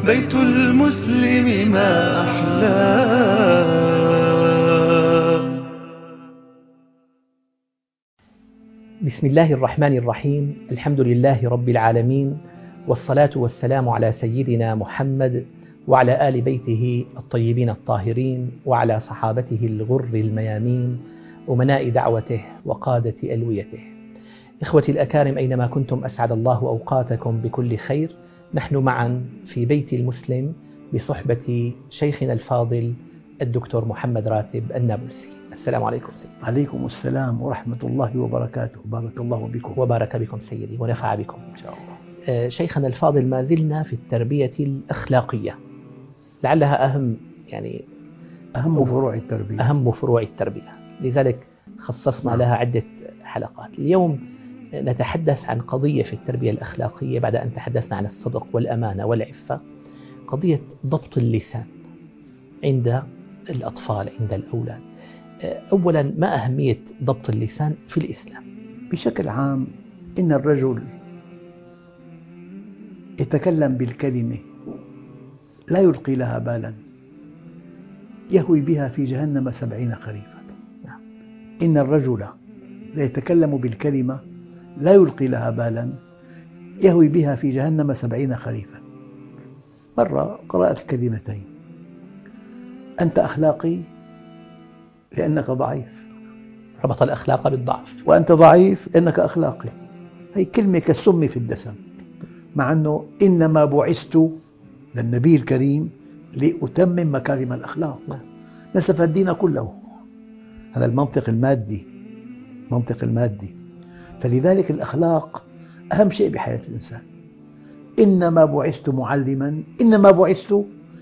بيت المسلم ما أحلاه. بسم الله الرحمن الرحيم. الحمد لله رب العالمين، والصلاة والسلام على سيدنا محمد وعلى آل بيته الطيبين الطاهرين وعلى صحابته الغر الميامين أمناء دعوته وقادة ألويته. إخوتي الأكارم أينما كنتم أسعد الله أوقاتكم بكل خير. نحن معا في بيت المسلم بصحبة شيخنا الفاضل الدكتور محمد راتب النابلسي. السلام عليكم سيدي. عليكم السلام ورحمة الله وبركاته. بارك الله بكم. وبارك بكم سيدي ونفع بكم إن شاء الله. شيخنا الفاضل، ما زلنا في التربية الأخلاقية، لعلها أهم فروع التربية، لذلك خصصنا لها عدة حلقات. اليوم نتحدث عن قضية في التربية الأخلاقية بعد أن تحدثنا عن الصدق والأمانة والعفة، قضية ضبط اللسان عند الأطفال، عند الأولاد. أولا، ما أهمية ضبط اللسان في الإسلام؟ بشكل عام إن الرجل يتكلم بالكلمة لا يلقي لها بالا يهوي بها في جهنم 70 خريفا. إن الرجل لا يتكلم بالكلمة لا يلقي لها بالا يهوي بها في جهنم 70 خريفا. مرة قرأت كلمتين: أنت أخلاقي لأنك ضعيف، ربط الأخلاق بالضعف، وأنت ضعيف لأنك أخلاقي. هي كلمة كالسم في الدسم، مع أنه إنما بعثت للنبي الكريم لأتمم مكارم الأخلاق. نسف الدين كله. هذا المنطق المادي. فلذلك الأخلاق أهم شيء بحياة الإنسان. إنما بعثت معلما، إنما بعثت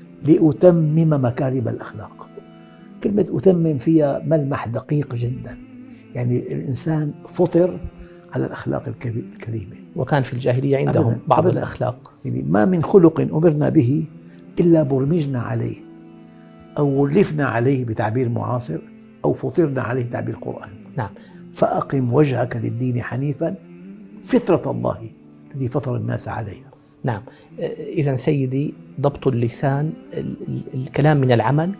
لأتمم مكارم الأخلاق. كلمة أتمم فيها ملمح دقيق جدا، يعني الإنسان فطر على الأخلاق الكريمة. وكان في الجاهلية عندهم بعض الأخلاق، يعني ما من خلق أمرنا به إلا برمجنا عليه أو ولفنا عليه بتعبير معاصر، أو فطرنا عليه تعبير القرآن. نعم. فأقم وجهك للدين حنيفا فطرة الله التي فطر الناس عليها. نعم. إذن سيدي، ضبط اللسان، الكلام من العمل.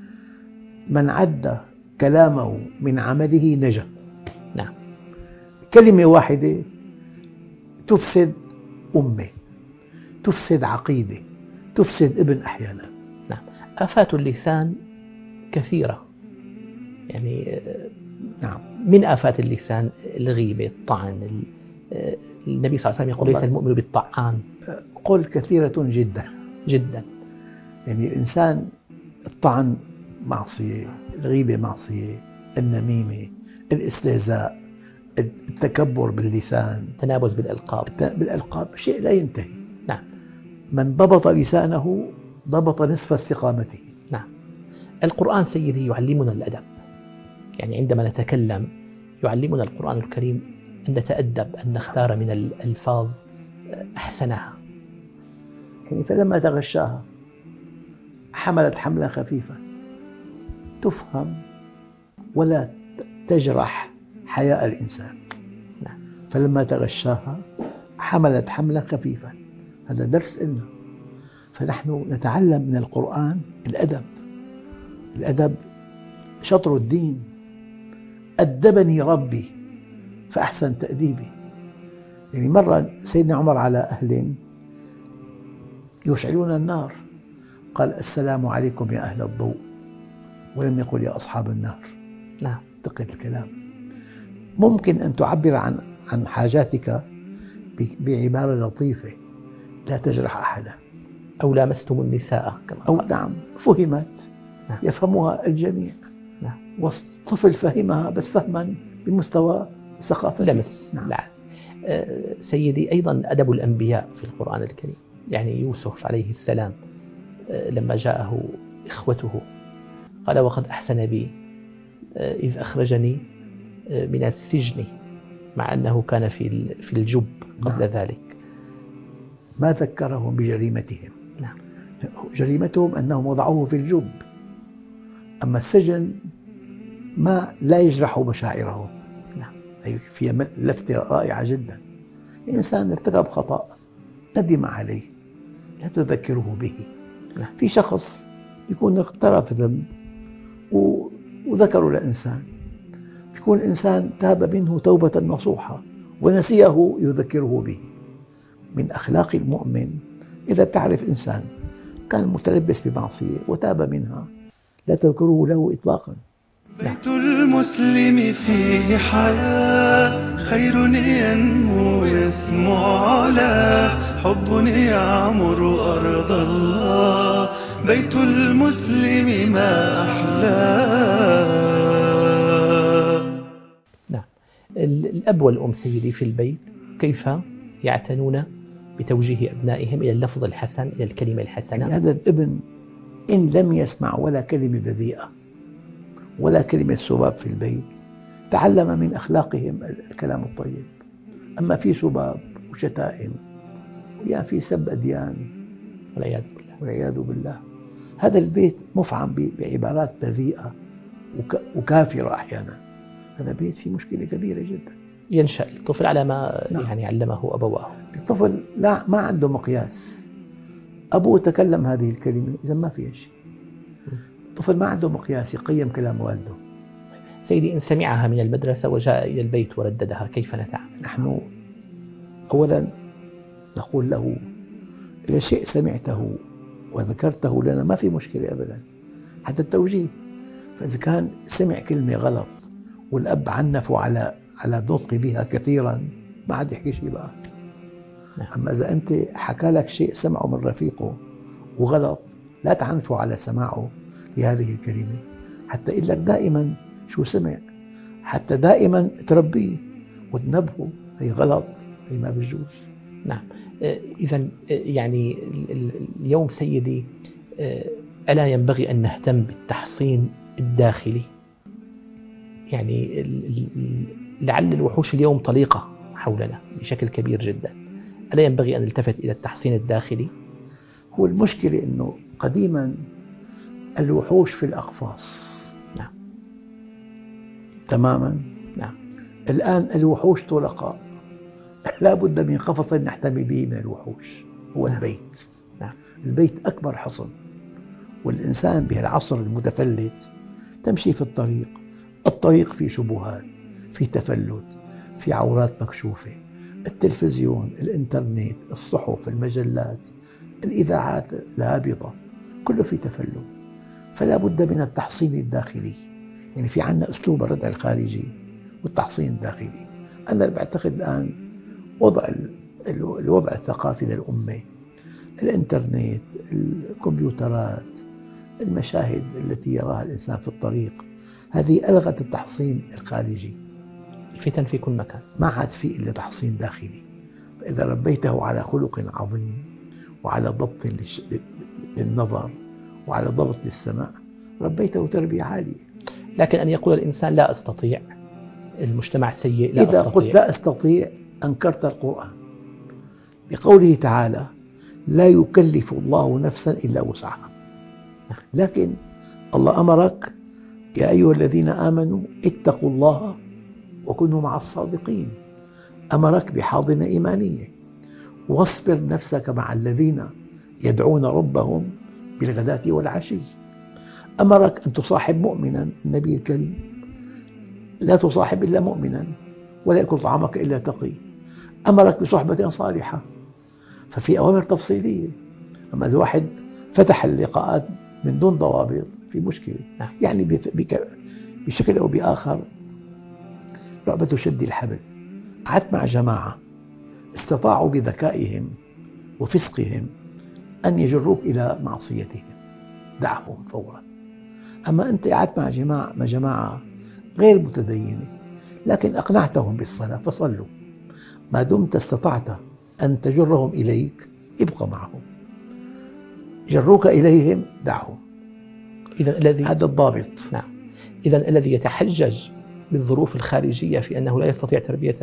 من عد كلامه من عمله نجا. نعم. كلمة واحدة تفسد أمة، تفسد عقيدة، تفسد ابن أحيانا. نعم. آفات اللسان كثيرة، يعني نعم. من آفات اللسان الغيبة، الطعن. النبي صلى الله عليه وسلم يقول: ليس المؤمن بالطعان. قل كثيرة جدا جدا. يعني الإنسان، الطعن معصية، الغيبة معصية، النميمة، الاستهزاء، التكبر باللسان، التنابز بالألقاب شيء لا ينتهي. نعم. من ضبط لسانه ضبط نصف استقامته. نعم. القرآن سيدي يعلمنا الأدب، يعني عندما نتكلم يعلمنا القرآن الكريم أن نتأدب، أن نختار من الألفاظ أحسنها. يعني فلما تغشاها حملت حملا خفيفا تفهم ولا تجرح حياء الإنسان. نعم. فلما تغشاها حملت حملا خفيفا. هذا درس لنا. فنحن نتعلم من القرآن الأدب شطر الدين. أدبني ربي فأحسن تأديبي. يعني مرة سيدنا عمر على أهل يشعلون النار قال: السلام عليكم يا أهل الضوء، ولم يقل يا أصحاب النار. نعم. دقة الكلام. ممكن أن تعبر عن حاجاتك بعبارة لطيفة لا تجرح أحدا. أو لامستم النساء كما أو قال. نعم، فهمت. نعم. يفهمها الجميع. نعم. والطفل فهمها بس فهما بمستوى ثقافة لمس. نعم. لا. سيدي، أيضا أدب الأنبياء في القرآن الكريم، يعني يوسف عليه السلام لما جاءه إخوته قال: وقد أحسن بي إذ أخرجني من السجن، مع أنه كان في الجب قبل ذلك. ما ذكرهم بجريمتهم. نعم. جريمتهم أنهم وضعوه في الجب، أما السجن لا يجرح مشاعرهم. نعم. فيها لفتة رائعة جدا. الإنسان ارتكب خطأ ندم عليه، لا تذكره به. في شخص يكون اقترف ذنب وذكره لإنسان، يكون الإنسان تاب منه توبة نصوحة ونسيه يذكره به. من أخلاق المؤمن إذا تعرف إنسان كان متلبس بمعصية وتاب منها لا تذكره له إطلاقا. بيت المسلم فيه حياة، خير ينمو يسمو على، حب يعمر أرض الله، بيت المسلم ما أحلاه. نعم. الأب والأم سيدي في البيت كيف يعتنون بتوجيه أبنائهم إلى اللفظ الحسن، إلى الكلمة الحسنة؟ يعني هذا الابن إن لم يسمع ولا كلمة بذيئة ولا كلمة سباب في البيت تعلم من أخلاقهم الكلام الطيب. أما في سباب وشتائم يعني في سب أديان والعياذ بالله، هذا البيت مفعم بعبارات بذيئة وكافرة أحيانا. هذا بيت فيه مشكلة كبيرة جدا. ينشأ الطفل على ما يعني علمه أبواه. الطفل لا ما عنده مقياس، أبوه تكلم هذه الكلمة إذا ما فيها شيء. الطفل ما عنده مقياس يقيم كلام والده. سيدي إن سمعها من المدرسة وجاء إلى البيت ورددها كيف نتعامل؟ نحن أولا نقول له إذا شيء سمعته وذكرته لنا ما في مشكلة أبدا، حتى التوجيه. فإذا كان سمع كلمة غلط والأب عنفه على النطق بها كثيرا ما عاد يحكي شيء بقى. أما إذا أنت حكى لك شيء سمعه من رفيقه وغلط لا تعنفه على سماعه لهذه الكلمة، حتى يقول لك دائما شو سمع، حتى دائما تربيه وتنبهه هي غلط، هي ما بيجوز. نعم. إذا يعني اليوم سيدي ألا ينبغي أن نهتم بالتحصين الداخلي؟ يعني لعل الوحوش اليوم طليقة حولنا بشكل كبير جدا، ألا ينبغي أن نلتفت إلى التحصين الداخلي؟ هو المشكلة أنه قديما الوحوش في الأقفاص. نعم. تماما. نعم. الآن الوحوش طلقاء، لا بد من قفص نحتمي به من الوحوش، هو نعم. البيت. نعم. البيت أكبر حصن. والإنسان بهالعصر المتفلت تمشي في الطريق فيه شبهات، فيه تفلت، فيه عورات مكشوفة، التلفزيون، الإنترنت، الصحف، المجلات، الإذاعات الهابطة، كله فيه تفلت. فلا بد من التحصين الداخلي. يعني في عنا أسلوب الردع الخارجي والتحصين الداخلي. أنا بعتقد الآن الوضع الثقافي للأمة، الإنترنت، الكمبيوترات، المشاهد التي يراها الإنسان في الطريق، هذه ألغت التحصين الخارجي. الفتن في كل مكان، ما عاد في إلا تحصين داخلي. فإذا ربيته على خلق عظيم وعلى ضبط للنظر وعلى ضبط للسمع ربيته تربية عالية. لكن أن يقول الإنسان لا أستطيع، المجتمع سيء، لا إذا أستطيع. قلت لا أستطيع أنكرت القرآن بقوله تعالى لا يكلف الله نفسا إلا وسعها. لكن الله أمرك يا أيها الذين آمنوا اتقوا الله وكونوا مع الصادقين. أمرك بحاضنة إيمانية، واصبر نفسك مع الذين يدعون ربهم بالغداة والعشي. أمرك أن تصاحب مؤمنا، النبي الكريم لا تصاحب إلا مؤمنا ولا يأكل طعامك إلا تقي. أمرك بصحبة صالحة. ففي أوامر تفصيلية. أما إذا واحد فتح اللقاءات من دون ضوابط في مشكلة. يعني بشكل أو بآخر لعبة شد الحبل. قعدت مع جماعة استطاعوا بذكائهم وفسقهم أن يجروك إلى معصيتهم، دعهم فورا. أما أنت قعدت مع جماعة غير متدينة لكن أقنعتهم بالصلاة فصلوا، ما دمت استطعت أن تجرهم إليك ابقى معهم، جروك إليهم دعهم. هذا الضابط. نعم. إذا الذي يتحجج بالظروف الخارجية في أنه لا يستطيع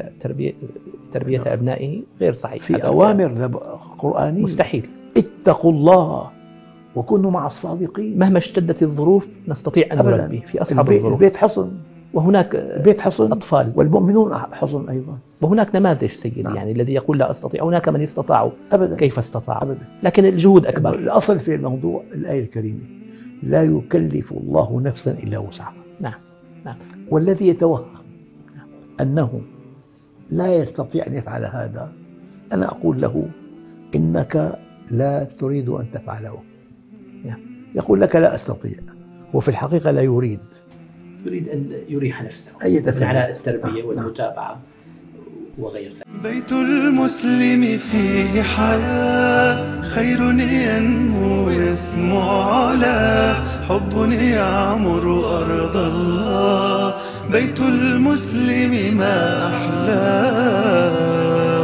تربية أبنائه غير صحيح. في أوامر قرآنية مستحيل. اتقوا الله وكونوا مع الصادقين. مهما اشتدت الظروف نستطيع أن نربي في أصعب الظروف. البيت حصن وهناك البيت حصن أطفال، والمؤمنون حصن أيضا. وهناك نماذج سيدي، نعم. يعني الذي يقول لا أستطيع، هناك من استطاعوا أبدا كيف استطاعوا، أبدا. لكن الجهود أكبر. الأصل في الموضوع الآية الكريمة: لا يكلف الله نفسا إلا وسعها. نعم نعم. والذي يتوهم أنه لا يستطيع أن يفعل هذا، أنا أقول له إنك لا تريد أن تفعله. نعم. يقول لك لا أستطيع، وفي الحقيقة لا يريد أن يريح نفسه أي من على التربية والمتابعة وغير ذلك. بيت المسلم فيه حياة، خير ينمو يسمو على، حب يعمر أرض الله، بيت المسلم ما أحلاه.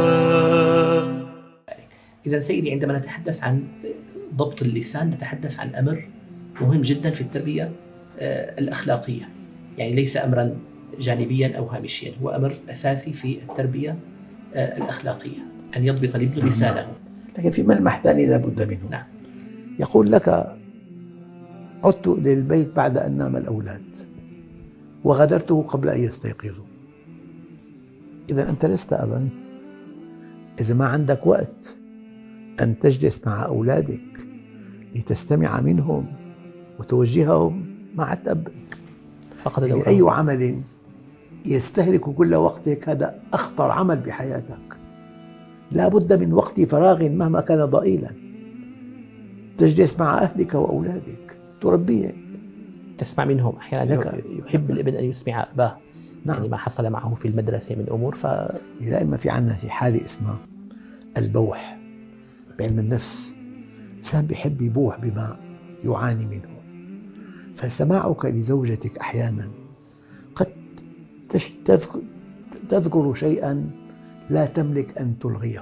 إذا سيدي، عندما نتحدث عن ضبط اللسان نتحدث عن أمر مهم جدا في التربية الأخلاقية، يعني ليس أمرا جانبيا أو هامشيا، هو أمر أساسي في التربية الأخلاقية، أن يضبط الابن لسانه. لكن في ملمح ثاني لا بد منه. نعم. يقول لك: عدت للبيت بعد أن نام الأولاد وغادرته قبل أن يستيقظوا. إذا أنت لست أبا، إذا ما عندك وقت أن تجلس مع أولادك لتستمع منهم وتوجههم، ما عدت أب. يعني أي عمل يستهلك كل وقتك هذا أخطر عمل بحياتك. لا بد من وقت فراغ مهما كان ضئيلا تجلس مع أهلك وأولادك تربيهم، تسمع منهم. أحيانا يحب الابن أن يسمع أباه. نعم. يعني ما حصل معه في المدرسة من أمور دائما في عندنا في حالة اسمها البوح بعلم النفس. إنسان بيحب يبوح بما يعاني منه، فسماعك لزوجتك أحيانا قد تذكر شيئا لا تملك أن تلغيه.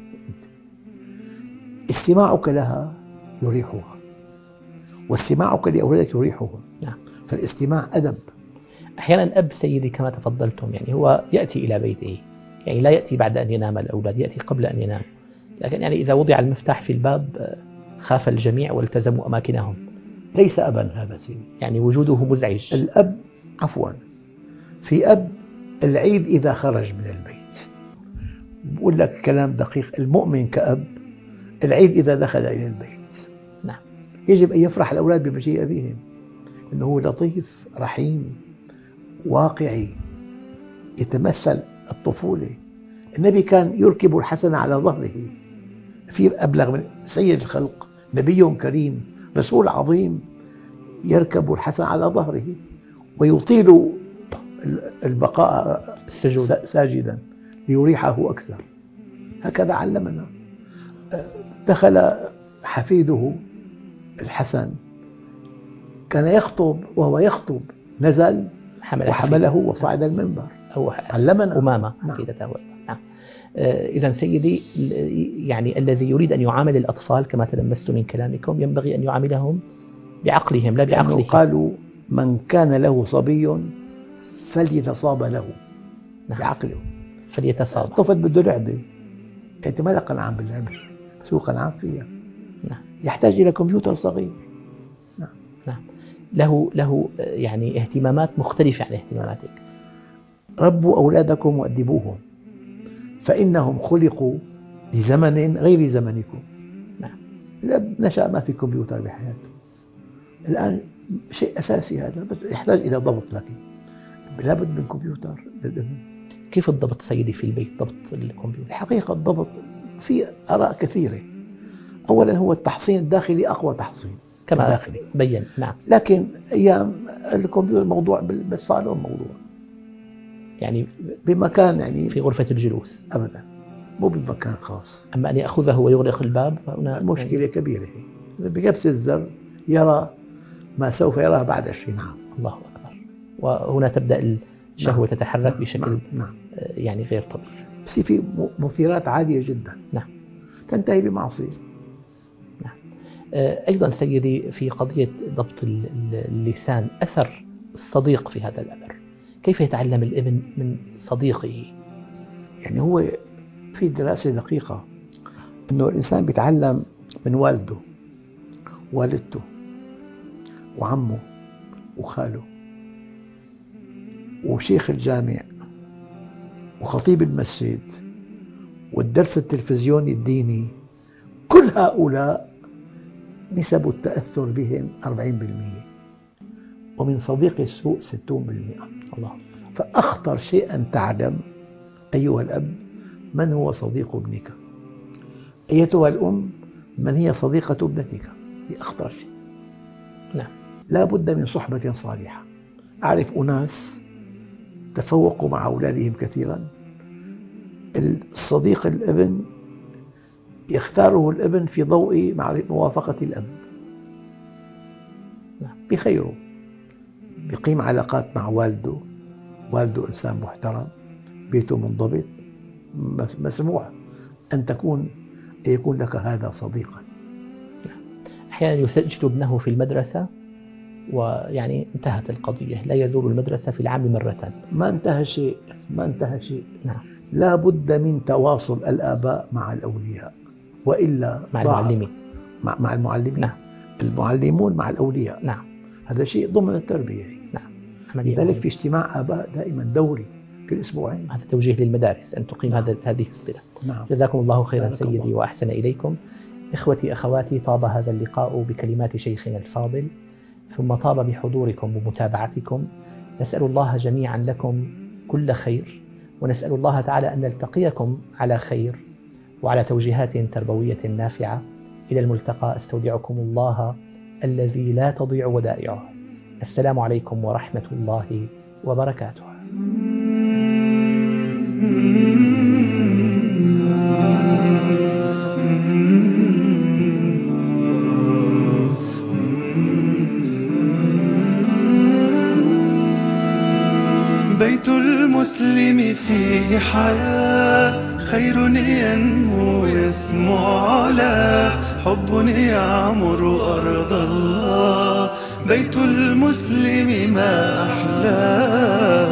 استماعك لها يريحها، واستماعك لأولادك يريحهم. نعم. فالاستماع أدب. أحيانا أب سيدي كما تفضلتم، يعني هو يأتي إلى بيته، يعني لا يأتي بعد أن ينام الأولاد، يأتي قبل أن ينام. لكن يعني إذا وضع المفتاح في الباب خاف الجميع والتزموا أماكنهم. ليس أبا هذا سيدي، يعني وجوده مزعج. الأب عفوا، في أب العيب إذا خرج من البيت. بقول لك كلام دقيق: المؤمن كأب العيب إذا دخل إلى البيت. نعم. يجب أن يفرح الأولاد بمجيء أبيهم، إنه لطيف رحيم واقعي يتمثل الطفولة. النبي كان يركب الحسن على ظهره. في أبلغ من سيد الخلق، نبي كريم رسول عظيم يركب الحسن على ظهره ويطيل البقاء ساجدا ليريحه أكثر. هكذا علمنا. دخل حفيده الحسن كان يخطب، وهو يخطب نزل وحمله وصعد المنبر. علمنا أمامة حفيدته. نعم. إذا سيدي، يعني الذي يريد أن يعامل الأطفال كما تلمست من كلامكم ينبغي أن يعاملهم بعقلهم لا بعقلهم. قالوا: من كان له صبي فليتصاب له. نعم. بعقله فليتصاب. الطفل بده لعبة، أنت ما لك قنعان باللعبة، بس هو قنعان فيها. نعم. يحتاج إلى كمبيوتر صغير. نعم. نعم. له يعني اهتمامات مختلفة عن اهتماماتك. ربوا أولادكم وأدبوهم، فإنهم خلقوا لزمن غير زمنكم. نعم. الأب نشأ ما في كمبيوتر بحياته، الآن شيء أساسي هذا، بس يحتاج إلى ضبط. لكن لابد من كمبيوتر للابن. كيف الضبط سيدي في البيت، ضبط الكمبيوتر؟ الحقيقة الضبط في آراء كثيرة. أولا هو التحصين الداخلي أقوى تحصين كما الداخلي. بين. نعم. لكن أيام الكمبيوتر موضوع بالصالون، موضوع يعني بمكان، يعني في غرفة الجلوس أبدا، مو بمكان خاص. أما أن يأخذه ويغلق الباب فهنا مشكلة كبيرة. بكبس الزر يرى ما سوف يراه بعد 20 عام. الله أكبر. وهنا تبدأ الشهوة تتحرك بشكل يعني غير طبيعي. بس في مثيرات عالية جدا. نعم. تنتهي بمعصية. نعم. أيضا سيدي، في قضية ضبط اللسان أثر الصديق في هذا الأمر. كيف يتعلم الابن من صديقه؟ يعني هو في دراسة دقيقة أنه الإنسان بيتعلم من والده، والدته، وعمه، وخاله، وشيخ الجامع وخطيب المسجد والدرس التلفزيوني الديني، كل هؤلاء نسب التأثر بهم 40%، ومن صديق السوء 60%. الله. فأخطر شيء أن تعلم أيها الأب من هو صديق ابنك، أيتها الأم من هي صديقة ابنتك. هي أخطر شيء. نعم. لا بد من صحبة صالحة. أعرف أناس تفوقوا مع أولادهم كثيرا، الصديق الابن يختاره الابن في ضوء موافقة الأب، بخيره، بقيم علاقات مع والده إنسان محترم، بيته منضبط، مسموح أن يكون لك هذا صديقا. أحيانا يسجل ابنه في المدرسة ويعني انتهت القضية، لا يزور المدرسة في العام مرة. ما انتهى شيء. نعم. لا بد من تواصل الآباء مع الأولياء، وإلا مع المعلمين. مع المعلمين. نعم. المعلمون مع الأولياء. نعم. هذا شيء ضمن التربية. نعم. لذلك في اجتماع آباء دائما دوري كل أسبوعين. هذا توجيه للمدارس أن تقيم هذه الصلة. نعم. جزاكم الله خيرا سيدي وأحسن إليكم. إخوتي أخواتي، طاب هذا اللقاء بكلمات شيخنا الفاضل، ثم طاب بحضوركم ومتابعتكم. نسأل الله جميعا لكم كل خير، ونسأل الله تعالى أن نلتقيكم على خير وعلى توجيهات تربوية نافعة. إلى الملتقى، أستودعكم الله الذي لا تضيع ودائعه. السلام عليكم ورحمة الله وبركاته. بيت المسلم فيه حياة، خير ينمو يسمو على، حب يعمر أرض الله. بيت المسلم ما أحلاه.